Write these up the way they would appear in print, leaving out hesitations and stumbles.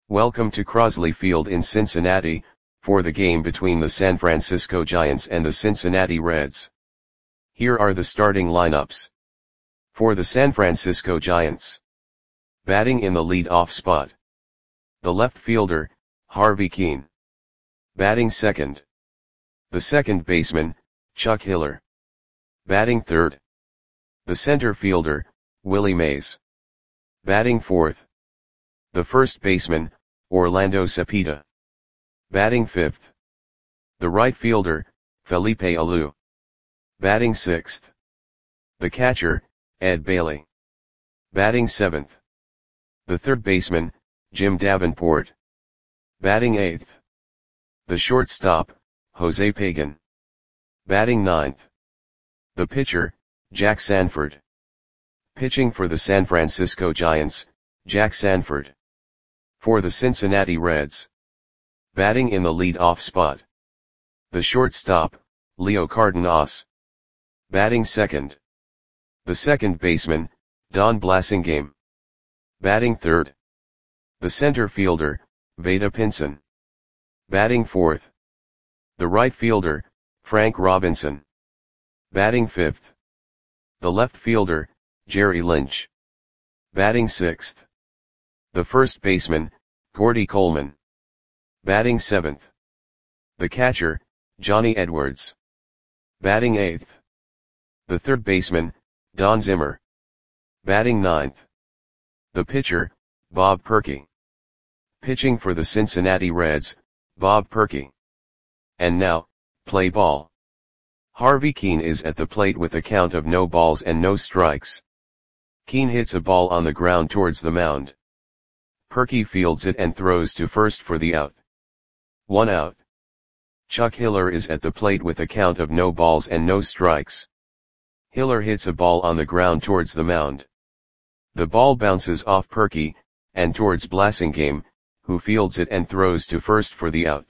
Welcome to Crosley Field in Cincinnati, for the game between the San Francisco Giants and the Cincinnati Reds. Here are the starting lineups. For the San Francisco Giants. Batting in the lead-off spot. The left fielder, Harvey Kuenn. Batting second. The second baseman, Chuck Hiller. Batting third. The center fielder, Willie Mays. Batting fourth. The first baseman, Orlando Cepeda. Batting fifth. The right fielder, Felipe Alou. Batting sixth. The catcher, Ed Bailey. Batting seventh. The third baseman, Jim Davenport. Batting eighth. The shortstop, Jose Pagan. Batting ninth. The pitcher, Jack Sanford. Pitching for the San Francisco Giants, Jack Sanford. For the Cincinnati Reds. Batting in the lead-off spot. The shortstop, Leo Cardenas. Batting second. The second baseman, Don Blasingame. Batting third. The center fielder, Vada Pinson. Batting fourth. The right fielder, Frank Robinson. Batting fifth. The left fielder, Jerry Lynch. Batting sixth. The first baseman, Gordy Coleman. Batting seventh. The catcher, Johnny Edwards. Batting eighth. The third baseman, Don Zimmer. Batting ninth. The pitcher, Bob Purkey. Pitching for the Cincinnati Reds, Bob Purkey. And now, play ball. Harvey Kuenn is at the plate with a count of no balls and no strikes. Kuenn hits a ball on the ground towards the mound. Purkey fields it and throws to first for the out. 1 out. Chuck Hiller is at the plate with a count of no balls and no strikes. Hiller hits a ball on the ground towards the mound. The ball bounces off Purkey, and towards Blasingame, who fields it and throws to first for the out.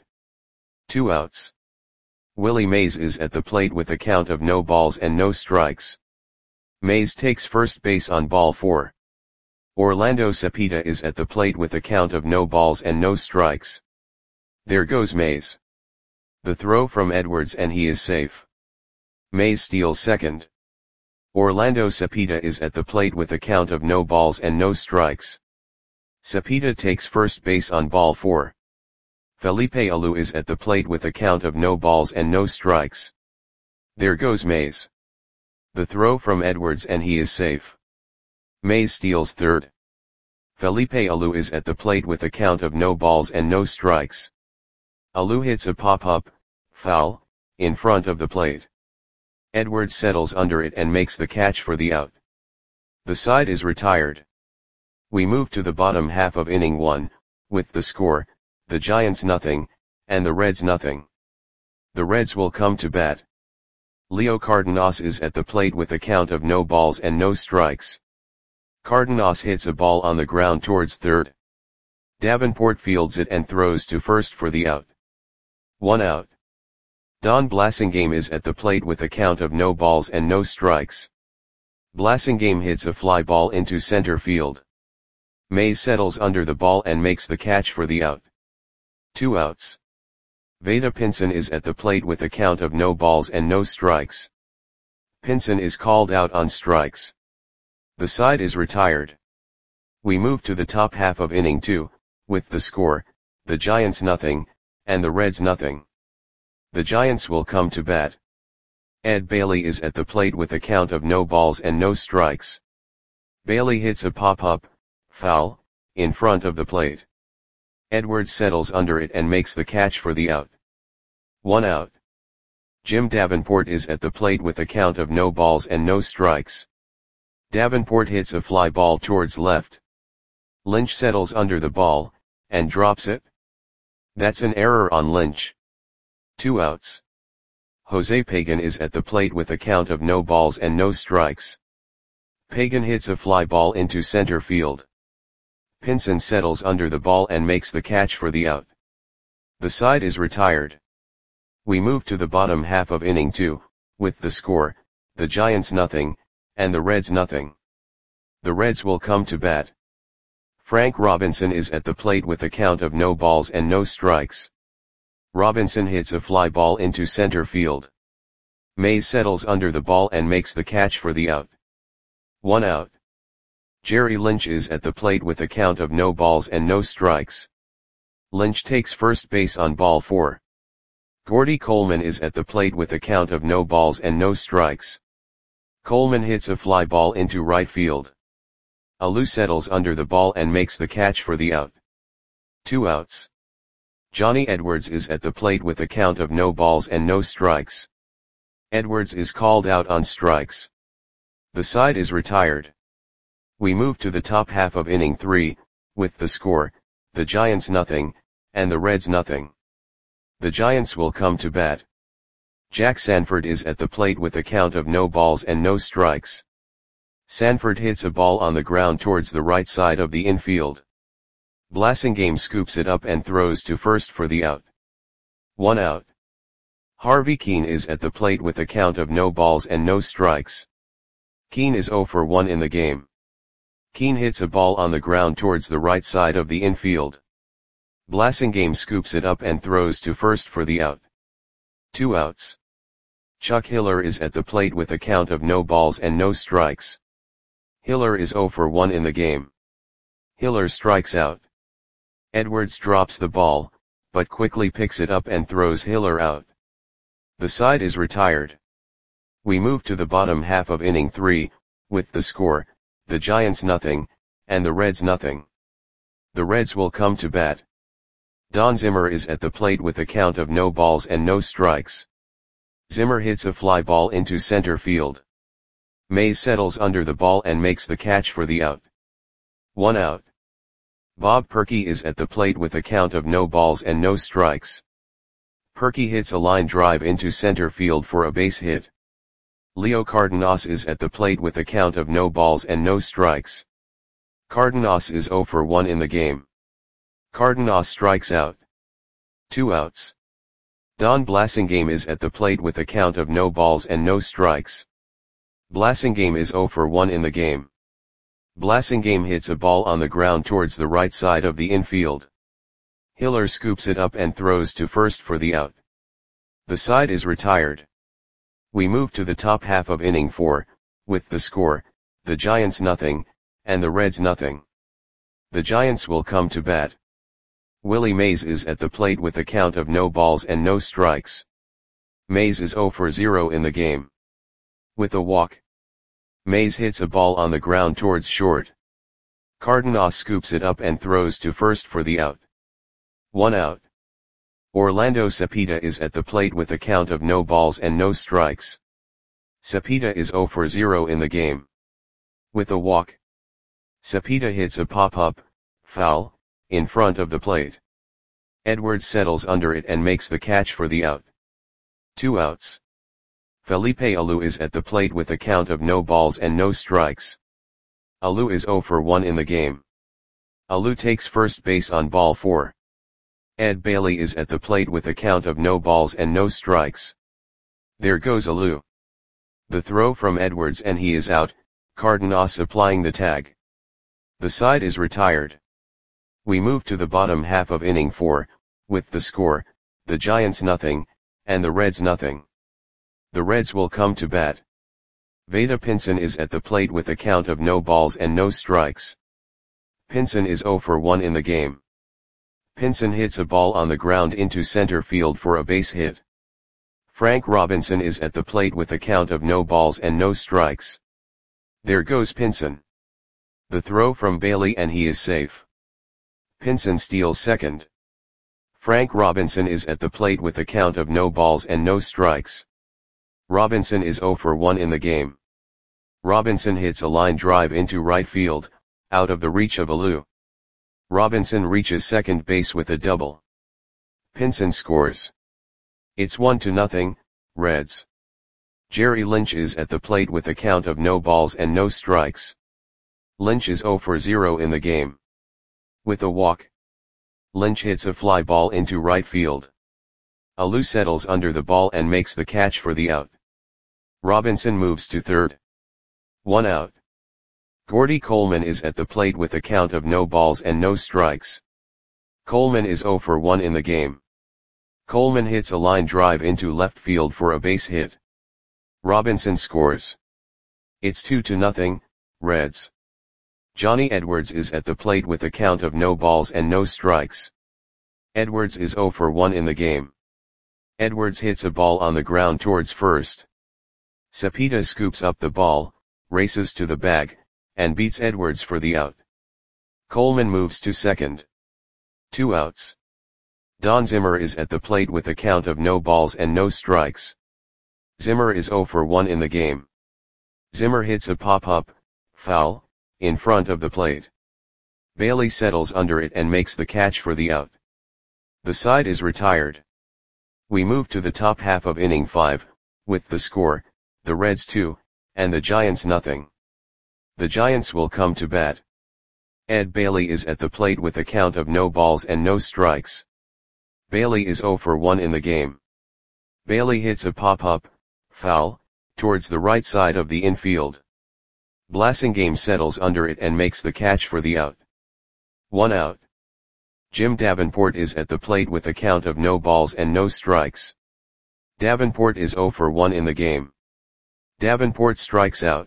2 outs. Willie Mays is at the plate with a count of no balls and no strikes. Mays takes first base on ball 4. Orlando Cepeda is at the plate with a count of no balls and no strikes. There goes Mays. The throw from Edwards and he is safe. Mays steals second. Orlando Cepeda is at the plate with a count of no balls and no strikes. Cepeda takes first base on ball 4. Felipe Alou is at the plate with a count of no balls and no strikes. There goes Mays. The throw from Edwards and he is safe. Mays steals third. Felipe Alou is at the plate with a count of no balls and no strikes. Alou hits a pop-up, foul, in front of the plate. Edwards settles under it and makes the catch for the out. The side is retired. We move to the bottom half of inning 1, with the score, the Giants nothing, and the Reds nothing. The Reds will come to bat. Leo Cardenas is at the plate with a count of no balls and no strikes. Cardenas hits a ball on the ground towards third. Davenport fields it and throws to first for the out. 1 out. Don Blasingame is at the plate with a count of no balls and no strikes. Blasingame hits a fly ball into center field. Mays settles under the ball and makes the catch for the out. 2 outs. Vada Pinson is at the plate with a count of no balls and no strikes. Pinson is called out on strikes. The side is retired. We move to the top half of inning 2, with the score, the Giants nothing, and the Reds nothing. The Giants will come to bat. Ed Bailey is at the plate with a count of no balls and no strikes. Bailey hits a pop-up, foul, in front of the plate. Edwards settles under it and makes the catch for the out. 1 out. Jim Davenport is at the plate with a count of no balls and no strikes. Davenport hits a fly ball towards left. Lynch settles under the ball, and drops it. That's an error on Lynch. 2 outs. Jose Pagan is at the plate with a count of no balls and no strikes. Pagan hits a fly ball into center field. Pinson settles under the ball and makes the catch for the out. The side is retired. We move to the bottom half of inning 2, with the score, the Giants nothing, and the Reds nothing. The Reds will come to bat. Frank Robinson is at the plate with a count of no balls and no strikes. Robinson hits a fly ball into center field. Mays settles under the ball and makes the catch for the out. 1 out. Jerry Lynch is at the plate with a count of no balls and no strikes. Lynch takes first base on ball 4. Gordy Coleman is at the plate with a count of no balls and no strikes. Coleman hits a fly ball into right field. Alou settles under the ball and makes the catch for the out. 2 outs. Johnny Edwards is at the plate with a count of no balls and no strikes. Edwards is called out on strikes. The side is retired. We move to the top half of inning 3, with the score, the Giants nothing, and the Reds nothing. The Giants will come to bat. Jack Sanford is at the plate with a count of no balls and no strikes. Sanford hits a ball on the ground towards the right side of the infield. Blasingame scoops it up and throws to first for the out. 1 out. Harvey Keene is at the plate with a count of no balls and no strikes. Keene is 0 for 1 in the game. Keene hits a ball on the ground towards the right side of the infield. Blasingame scoops it up and throws to first for the out. 2 outs. Chuck Hiller is at the plate with a count of no balls and no strikes. Hiller is 0 for 1 in the game. Hiller strikes out. Edwards drops the ball, but quickly picks it up and throws Hiller out. The side is retired. We move to the bottom half of inning 3, with the score, the Giants nothing, and the Reds nothing. The Reds will come to bat. Don Zimmer is at the plate with a count of no balls and no strikes. Zimmer hits a fly ball into center field. Mays settles under the ball and makes the catch for the out. 1 out. Bob Perky is at the plate with a count of no balls and no strikes. Perky hits a line drive into center field for a base hit. Leo Cardenas is at the plate with a count of no balls and no strikes. Cardenas is 0 for 1 in the game. Cardenas strikes out. 2 outs. Don Blasingame is at the plate with a count of no balls and no strikes. Blasingame is 0 for 1 in the game. Blasingame hits a ball on the ground towards the right side of the infield. Hiller scoops it up and throws to first for the out. The side is retired. We move to the top half of inning 4, with the score, the Giants nothing, and the Reds nothing. The Giants will come to bat. Willie Mays is at the plate with a count of no balls and no strikes. Mays is 0 for 0 in the game. With a walk. Mays hits a ball on the ground towards short. Cardenas scoops it up and throws to first for the out. 1 out. Orlando Cepeda is at the plate with a count of no balls and no strikes. Cepeda is 0 for 0 in the game. With a walk. Cepeda hits a pop-up, foul, in front of the plate. Edwards settles under it and makes the catch for the out. 2 outs. Felipe Alou is at the plate with a count of no balls and no strikes. Alou is 0 for 1 in the game. Alou takes first base on ball 4. Ed Bailey is at the plate with a count of no balls and no strikes. There goes Alou. The throw from Edwards and he is out, Cardenas applying the tag. The side is retired. We move to the bottom half of inning 4, with the score, the Giants nothing, and the Reds nothing. The Reds will come to bat. Vada Pinson is at the plate with a count of no balls and no strikes. Pinson is 0 for 1 in the game. Pinson hits a ball on the ground into center field for a base hit. Frank Robinson is at the plate with a count of no balls and no strikes. There goes Pinson. The throw from Bailey and he is safe. Pinson steals second. Frank Robinson is at the plate with a count of no balls and no strikes. Robinson is 0 for 1 in the game. Robinson hits a line drive into right field, out of the reach of Alou. Robinson reaches second base with a double. Pinson scores. It's 1-0, Reds. Jerry Lynch is at the plate with a count of no balls and no strikes. Lynch is 0 for 0 in the game. With a walk. Lynch hits a fly ball into right field. Alou settles under the ball and makes the catch for the out. Robinson moves to third. 1 out. Gordy Coleman is at the plate with a count of no balls and no strikes. Coleman is 0 for 1 in the game. Coleman hits a line drive into left field for a base hit. Robinson scores. It's 2-0, Reds. Johnny Edwards is at the plate with a count of no balls and no strikes. Edwards is 0 for 1 in the game. Edwards hits a ball on the ground towards first. Cepeda scoops up the ball, races to the bag, and beats Edwards for the out. Coleman moves to second. 2 outs. Don Zimmer is at the plate with a count of no balls and no strikes. Zimmer is 0 for 1 in the game. Zimmer hits a pop-up, foul, in front of the plate. Bailey settles under it and makes the catch for the out. The side is retired. We move to the top half of inning 5, with the score, the Reds 2, and the Giants nothing. The Giants will come to bat. Ed Bailey is at the plate with a count of no balls and no strikes. Bailey is 0 for 1 in the game. Bailey hits a pop-up, foul, towards the right side of the infield. Blasingame settles under it and makes the catch for the out. 1 out. Jim Davenport is at the plate with a count of no balls and no strikes. Davenport is 0 for 1 in the game. Davenport strikes out.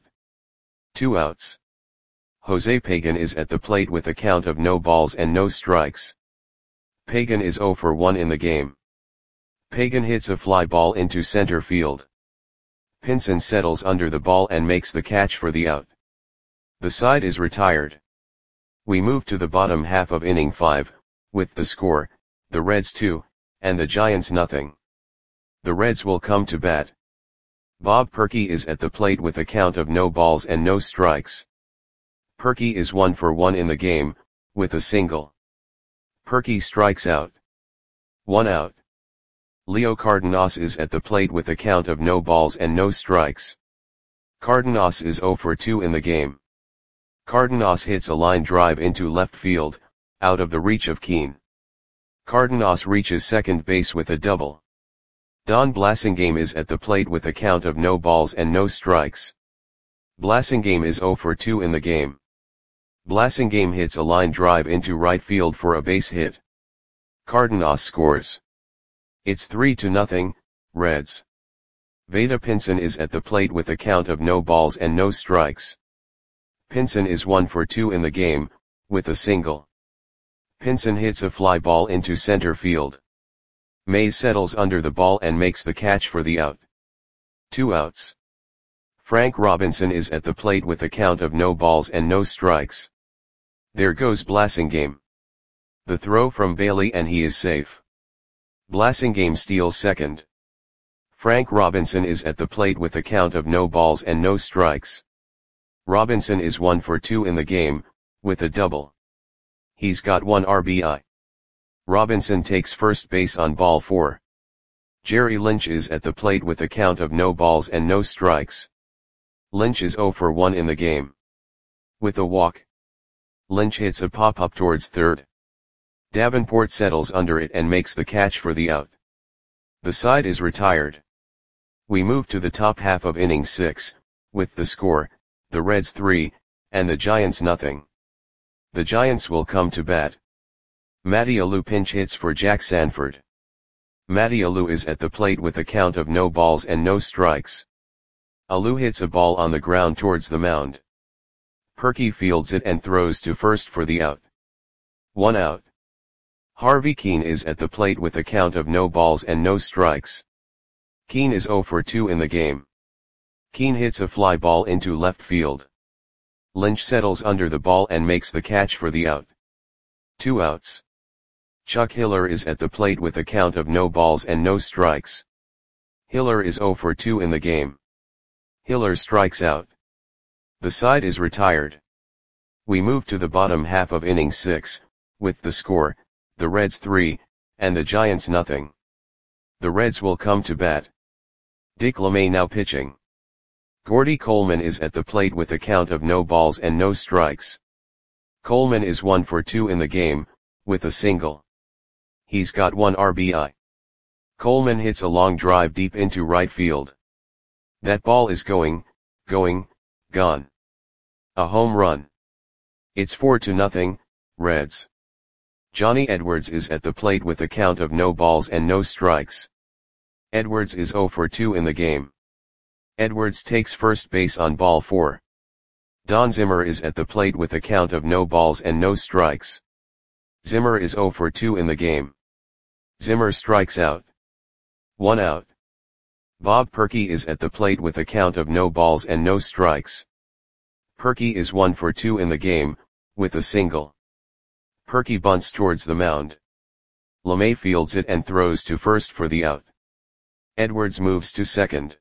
2 outs. Jose Pagan is at the plate with a count of no balls and no strikes. Pagan is 0 for 1 in the game. Pagan hits a fly ball into center field. Pinson settles under the ball and makes the catch for the out. The side is retired. We move to the bottom half of inning 5, with the score, the Reds 2, and the Giants nothing. The Reds will come to bat. Bob Perky is at the plate with a count of no balls and no strikes. Perky is 1 for 1 in the game, with a single. Perky strikes out. 1 out. Leo Cardenas is at the plate with a count of no balls and no strikes. Cardenas is 0 for 2 in the game. Cardenas hits a line drive into left field, out of the reach of Keane. Cardenas reaches second base with a double. Don Blasingame is at the plate with a count of no balls and no strikes. Blasingame is 0 for 2 in the game. Blasingame hits a line drive into right field for a base hit. Cardenas scores. It's 3-0, Reds. Vada Pinson is at the plate with a count of no balls and no strikes. Pinson is 1 for 2 in the game, with a single. Pinson hits a fly ball into center field. Mays settles under the ball and makes the catch for the out. 2 outs. Frank Robinson is at the plate with a count of no balls and no strikes. There goes Blasingame. The throw from Bailey and he is safe. Blasingame steals second. Frank Robinson is at the plate with a count of no balls and no strikes. Robinson is 1 for 2 in the game, with a double. He's got 1 RBI. Robinson takes first base on ball 4. Jerry Lynch is at the plate with a count of no balls and no strikes. Lynch is 0 for 1 in the game. With a walk. Lynch hits a pop-up towards third. Davenport settles under it and makes the catch for the out. The side is retired. We move to the top half of inning 6, with the score, the Reds 3, and the Giants nothing. The Giants will come to bat. Matty Alou pinch hits for Jack Sanford. Matty Alou is at the plate with a count of no balls and no strikes. Alou hits a ball on the ground towards the mound. Perky fields it and throws to first for the out. 1 out. Harvey Keane is at the plate with a count of no balls and no strikes. Keane is 0 for 2 in the game. Keane hits a fly ball into left field. Lynch settles under the ball and makes the catch for the out. 2 outs. Chuck Hiller is at the plate with a count of no balls and no strikes. Hiller is 0 for 2 in the game. Hiller strikes out. The side is retired. We move to the bottom half of inning 6, with the score, the Reds 3, and the Giants nothing. The Reds will come to bat. Dick LeMay now pitching. Gordy Coleman is at the plate with a count of no balls and no strikes. Coleman is 1 for 2 in the game, with a single. He's got 1 RBI. Coleman hits a long drive deep into right field. That ball is gone. A home run. It's 4-0, Reds. Johnny Edwards is at the plate with a count of no balls and no strikes. Edwards is 0 for 2 in the game. Edwards takes first base on ball 4. Don Zimmer is at the plate with a count of no balls and no strikes. Zimmer is 0 for 2 in the game. Zimmer strikes out. 1 out. Bob Perky is at the plate with a count of no balls and no strikes. Perky is 1 for 2 in the game, with a single. Perky bunts towards the mound. LeMay fields it and throws to first for the out. Edwards moves to second.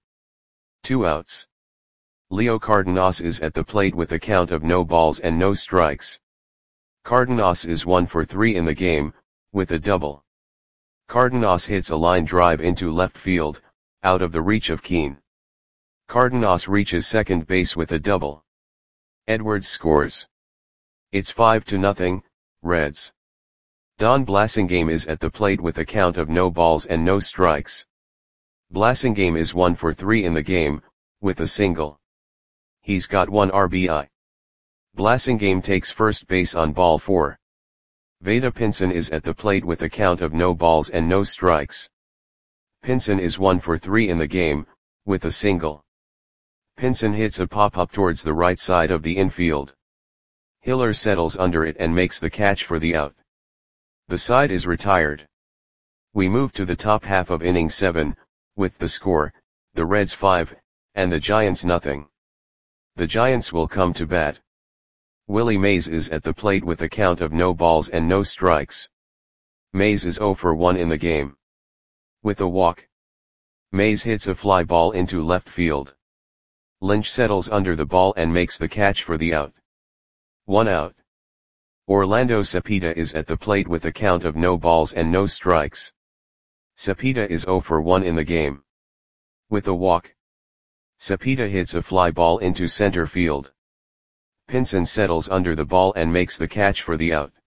2 outs. Leo Cardenas is at the plate with a count of no balls and no strikes. Cardenas is 1 for 3 in the game, with a double. Cardenas hits a line drive into left field, out of the reach of Keane. Cardenas reaches second base with a double. Edwards scores. It's 5-0, Reds. Don Blasingame is at the plate with a count of no balls and no strikes. Blasingame is 1 for 3 in the game, with a single. He's got 1 RBI. Blasingame takes first base on ball 4. Vada Pinson is at the plate with a count of no balls and no strikes. Pinson is 1 for 3 in the game, with a single. Pinson hits a pop-up towards the right side of the infield. Hiller settles under it and makes the catch for the out. The side is retired. We move to the top half of inning 7, with the score, the Reds 5, and the Giants nothing. The Giants will come to bat. Willie Mays is at the plate with a count of no balls and no strikes. Mays is 0 for 1 in the game. With a walk. Mays hits a fly ball into left field. Lynch settles under the ball and makes the catch for the out. 1 out. Orlando Cepeda is at the plate with a count of no balls and no strikes. Cepeda is 0 for 1 in the game. With a walk. Cepeda hits a fly ball into center field. Pinson settles under the ball and makes the catch for the out.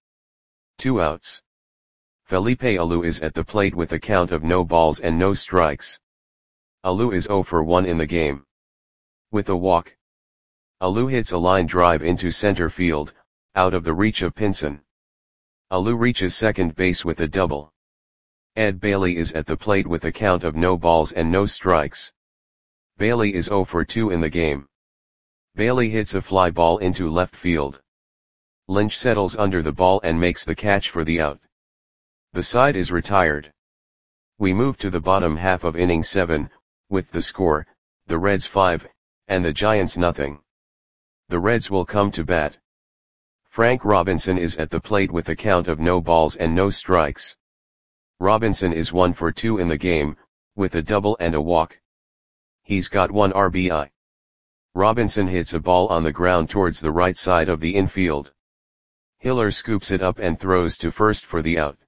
2 outs. Felipe Alou is at the plate with a count of no balls and no strikes. Alou is 0 for 1 in the game. With a walk. Alou hits a line drive into center field, out of the reach of Pinson. Alou reaches second base with a double. Ed Bailey is at the plate with a count of no balls and no strikes. Bailey is 0 for 2 in the game. Bailey hits a fly ball into left field. Lynch settles under the ball and makes the catch for the out. The side is retired. We move to the bottom half of inning 7, with the score, the Reds 5, and the Giants nothing. The Reds will come to bat. Frank Robinson is at the plate with a count of no balls and no strikes. Robinson is 1 for 2 in the game, with a double and a walk. He's got 1 RBI. Robinson hits a ball on the ground towards the right side of the infield. Hiller scoops it up and throws to first for the out.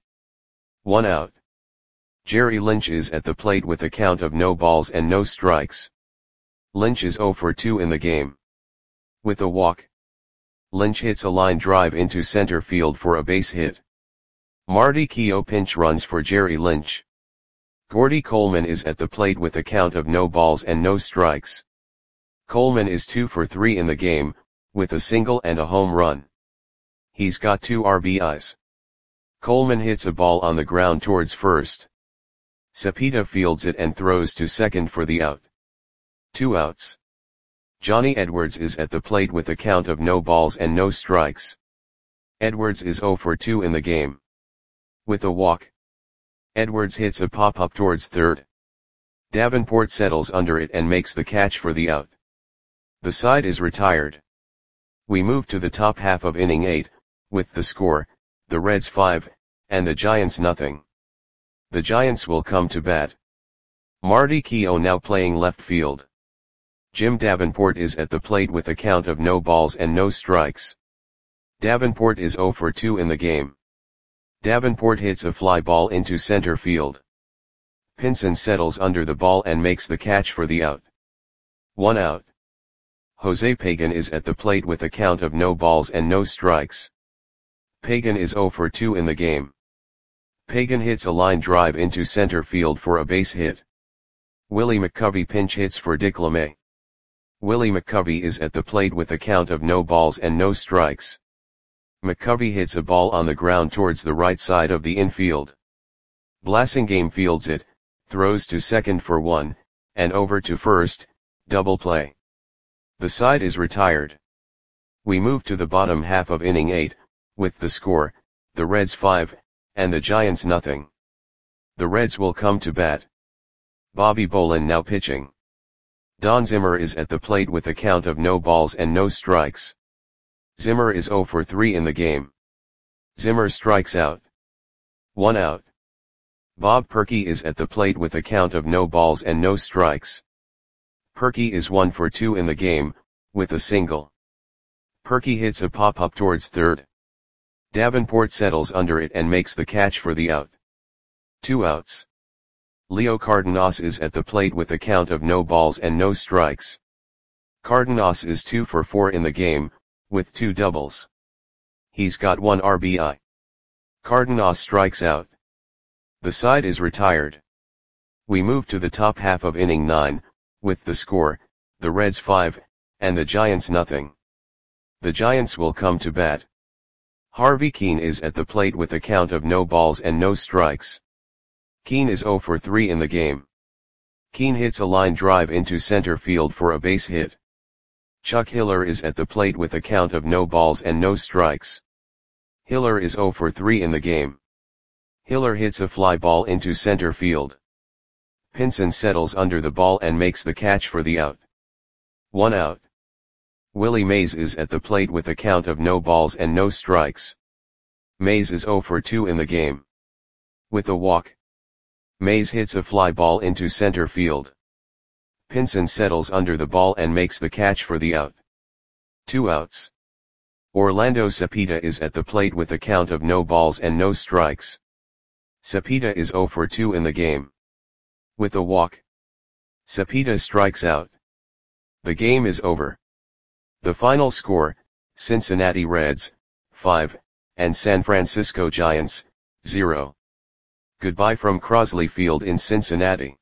1 out. Jerry Lynch is at the plate with a count of no balls and no strikes. Lynch is 0 for 2 in the game. With a walk. Lynch hits a line drive into center field for a base hit. Marty Keough pinch runs for Jerry Lynch. Gordy Coleman is at the plate with a count of no balls and no strikes. Coleman is 2 for 3 in the game, with a single and a home run. He's got 2 RBIs. Coleman hits a ball on the ground towards first. Cepeda fields it and throws to second for the out. 2 outs. Johnny Edwards is at the plate with a count of no balls and no strikes. Edwards is 0 for 2 in the game. With a walk. Edwards hits a pop-up towards third. Davenport settles under it and makes the catch for the out. The side is retired. We move to the top half of inning 8, with the score, the Reds 5, and the Giants nothing. The Giants will come to bat. Marty Keough now playing left field. Jim Davenport is at the plate with a count of no balls and no strikes. Davenport is 0 for 2 in the game. Davenport hits a fly ball into center field. Pinson settles under the ball and makes the catch for the out. 1 out. Jose Pagan is at the plate with a count of no balls and no strikes. Pagan is 0 for 2 in the game. Pagan hits a line drive into center field for a base hit. Willie McCovey pinch hits for Dick LeMay. Willie McCovey is at the plate with a count of no balls and no strikes. McCovey hits a ball on the ground towards the right side of the infield. Blasingame fields it, throws to second for 1, and over to first, double play. The side is retired. We move to the bottom half of inning 8, with the score, the Reds 5, and the Giants nothing. The Reds will come to bat. Bobby Bolin now pitching. Don Zimmer is at the plate with a count of no balls and no strikes. Zimmer is 0 for 3 in the game. Zimmer strikes out. 1 out. Bob Perky is at the plate with a count of no balls and no strikes. Perky is 1 for 2 in the game, with a single. Perky hits a pop-up towards third. Davenport settles under it and makes the catch for the out. 2 outs. Leo Cardenas is at the plate with a count of no balls and no strikes. Cardenas is 2 for 4 in the game, with 2 doubles. He's got 1 RBI. Cardenas strikes out. The side is retired. We move to the top half of inning 9, with the score, the Reds 5, and the Giants nothing. The Giants will come to bat. Harvey Keene is at the plate with a count of no balls and no strikes. Keene is 0 for 3 in the game. Keene hits a line drive into center field for a base hit. Chuck Hiller is at the plate with a count of no balls and no strikes. Hiller is 0 for 3 in the game. Hiller hits a fly ball into center field. Pinson settles under the ball and makes the catch for the out. 1 out. Willie Mays is at the plate with a count of no balls and no strikes. Mays is 0 for 2 in the game. With a walk. Mays hits a fly ball into center field. Pinson settles under the ball and makes the catch for the out. 2 outs. Orlando Cepeda is at the plate with a count of no balls and no strikes. Cepeda is 0 for 2 in the game. With a walk. Cepeda strikes out. The game is over. The final score, Cincinnati Reds, 5, and San Francisco Giants, 0. Goodbye from Crosley Field in Cincinnati.